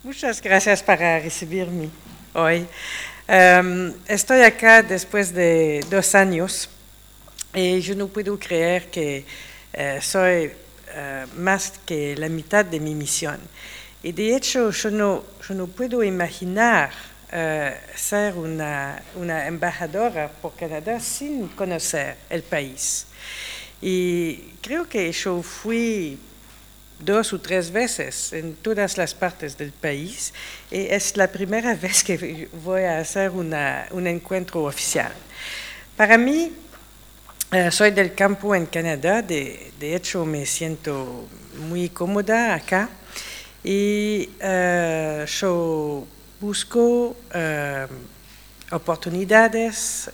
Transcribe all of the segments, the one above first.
Muchas gracias para recibirme hoy. Estoy acá después de 2 años y yo no puedo creer que soy más que la mitad de mi misión. Y de hecho yo no puedo imaginar ser una embajadora por Canadá sin conocer el país. Y creo que yo fui 2 o 3 veces en todas las partes del país y es la primera vez que voy a hacer un encuentro oficial. Para mí, soy del campo en Canadá, de hecho me siento muy cómoda acá y yo busco oportunidades,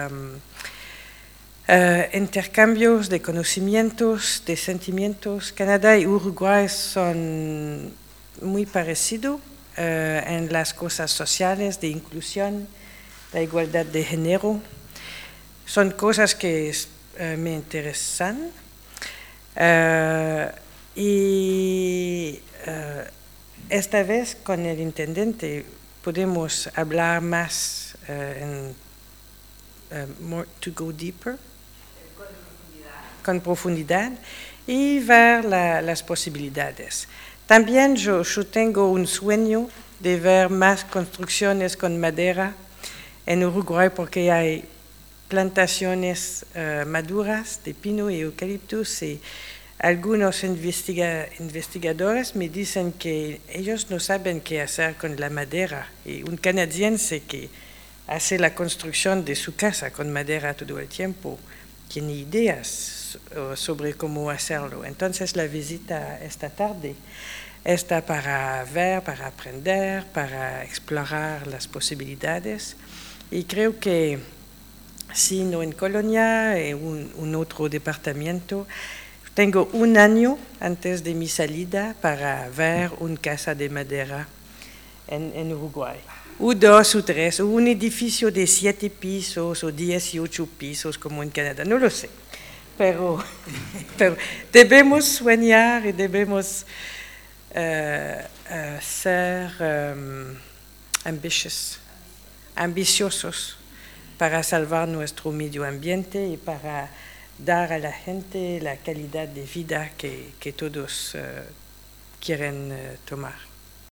intercambios de conocimientos, de sentimientos. Canadá y Uruguay son muy parecidos en las cosas sociales, de inclusión, la igualdad de género. Son cosas que me interesan. Y esta vez con el intendente podemos hablar más to go deeper, con profundidad y ver las posibilidades. También yo tengo un sueño de ver más construcciones con madera en Uruguay porque hay plantaciones maduras de pino y eucaliptus y algunos investigadores me dicen que ellos no saben qué hacer con la madera y un canadiense que hace la construcción de su casa con madera todo el tiempo tiene ideas sobre cómo hacerlo. Entonces la visita esta tarde está para ver, para aprender, para explorar las posibilidades y creo que si no en Colonia, en un otro departamento, tengo 1 año antes de mi salida para ver una casa de madera en Uruguay. O 2 o 3, o un edificio de 7 pisos o 18 pisos como en Canadá, no lo sé. Pero debemos soñar y debemos ser ambiciosos para salvar nuestro medio ambiente y para dar a la gente la calidad de vida que todos quieren tomar.